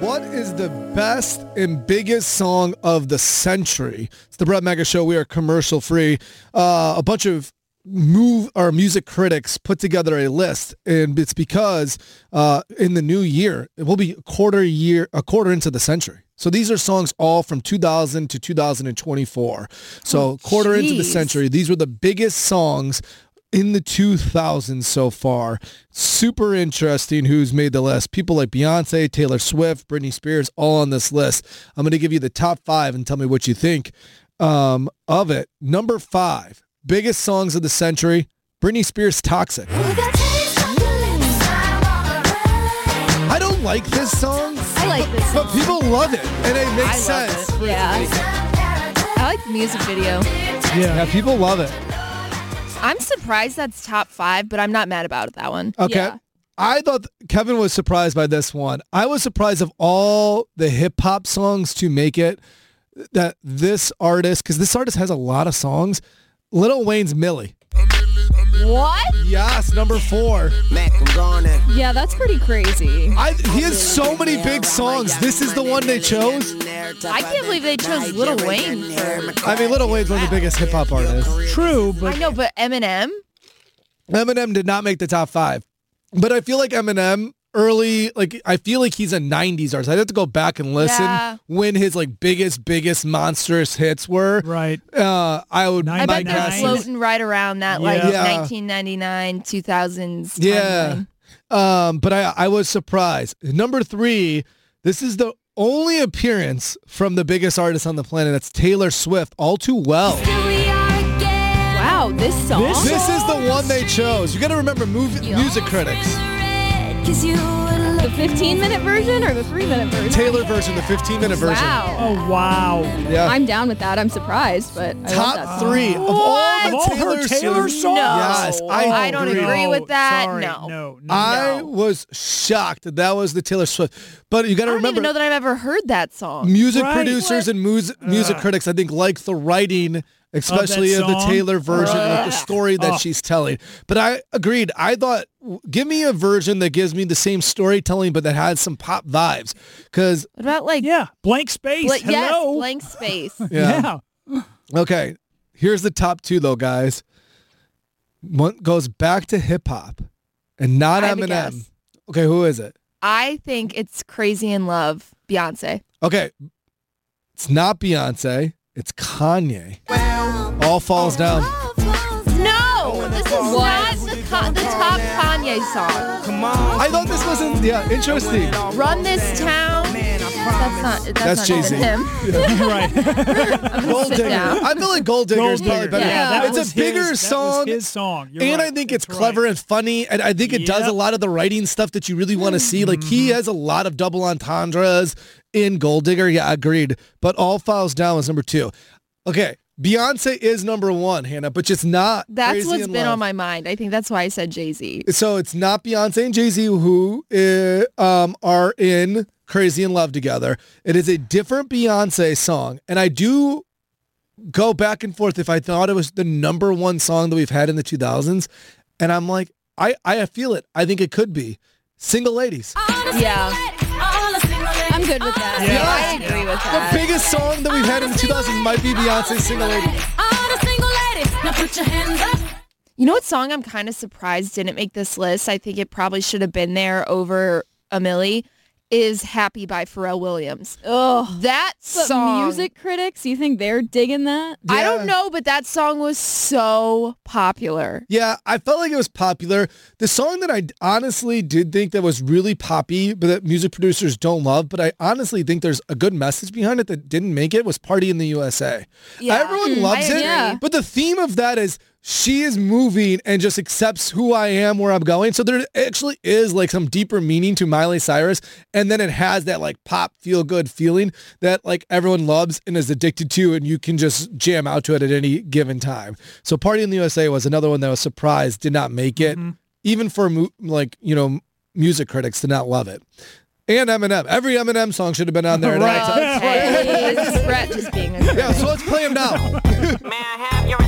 What is the best and biggest song of the century? It's the Brett Mega Show. We are commercial free. A bunch of music critics put together a list, and it's because in the new year, it will be a quarter into the century. So these are songs all from 2000 to 2024. So quarter into the century, these were the biggest songs in the 2000s so far. Super interesting who's made the list. People like Beyonce, Taylor Swift, Britney Spears, all on this list. I'm going to give you the top 5 and tell me what you think of it. Number 5, biggest songs of the century, Britney Spears' Toxic. I don't like this song. I like this song. But people love it, and it makes sense. Yeah. I like the music video. Yeah, people love it. I'm surprised that's top 5, but I'm not mad about that one. Okay. Yeah. I thought Kevin was surprised by this one. I was surprised of all the hip-hop songs to make it that this artist, because this artist has a lot of songs, Lil Wayne's Millie. What? Yes, number 4. Yeah, that's pretty crazy. He has so many big songs. This is the one they chose? I can't believe they chose Lil Wayne for... I mean, Lil Wayne's one of the biggest hip-hop artists. True, but... I know, but Eminem? Eminem did not make the top 5. But I feel like Eminem... I feel like he's a 90s artist. I'd have to go back and listen when his biggest monstrous hits were. Right. I bet they're floating right around that 1999, 2000s. Yeah. But I was surprised. Number 3, this is the only appearance from the biggest artist on the planet. That's Taylor Swift, All Too Well. Wow, this song? This is the one they chose. You got to remember music critics. The 15-minute version or the 3-minute version? Taylor version, the 15-minute version. Wow. Oh, wow. Yeah. I'm down with that. I'm surprised, but I love that Top song. 3 of all her Taylor songs? No. Yes, I don't agree with that. Sorry. No. I was shocked that was the Taylor Swift. But you got to I don't remember, even know that I've ever heard that song. music Right. producers and music critics, I think, like the writing, especially of the song? Taylor version, like the story that she's telling. But I agreed. I thought, give me a version that gives me the same storytelling, but that has some pop vibes. Because What about Yeah, Blank Space. Hello. Yes, Blank Space. yeah. Okay, here's the top 2 though, guys. One goes back to hip hop, and not I have a Eminem. guess. Okay, who is it? I think it's Crazy in Love, Beyonce. Okay, it's not Beyonce. It's Kanye. All Falls Down. No, this is not the top Kanye song. I thought this wasn't. Yeah, interesting. Run This Town. That's not Jay-Z. even him. Right. Gold sit Digger. down. I feel like Gold Digger is probably better. that It's was a bigger his, song. That was his song. You're And right. I think it's That's clever right. and funny, and I think it does a lot of the writing stuff that you really want to see. Like, he has a lot of double entendres in Gold Digger. Yeah, agreed. But All Falls Down was number 2. Okay, Beyonce is number 1, Hannah, but just not That's Crazy what's in been Love. on my mind. I think that's why I said Jay-Z. So it's not Beyonce and Jay-Z who are in Crazy in Love together. It is a different Beyonce song, and I do go back and forth if I thought it was the number 1 song that we've had in the 2000s, and I'm like, I feel it. I think it could be Single Ladies. Yeah. I'm good with that. Yeah. I agree with The that. biggest song that we've had in the 2000s might be Beyonce's Single Ladies. You know what song I'm kind of surprised didn't make this list? I think it probably should have been there over A Milli. Is Happy by Pharrell Williams. Oh, That but song. music critics, you think they're digging that? I Yeah. don't know, but that song was so popular. Yeah, I felt like it was popular. The song that I honestly did think that was really poppy, but that music producers don't love, but I honestly think there's a good message behind it that didn't make it, was Party in the USA. Yeah. Everyone loves I it, agree. but the theme of that is she is moving and just accepts who I am, where I'm going. So there actually is like some deeper meaning to Miley Cyrus. And then it has that like pop feel good feeling that like everyone loves and is addicted to, and you can just jam out to it at any given time. So Party in the USA was another one that was surprised did not make it, even for music critics did not love it. And Eminem. Every Eminem song should have been on there. Right. Okay. This is Brett just being a Yeah, so let's play him now. May I have your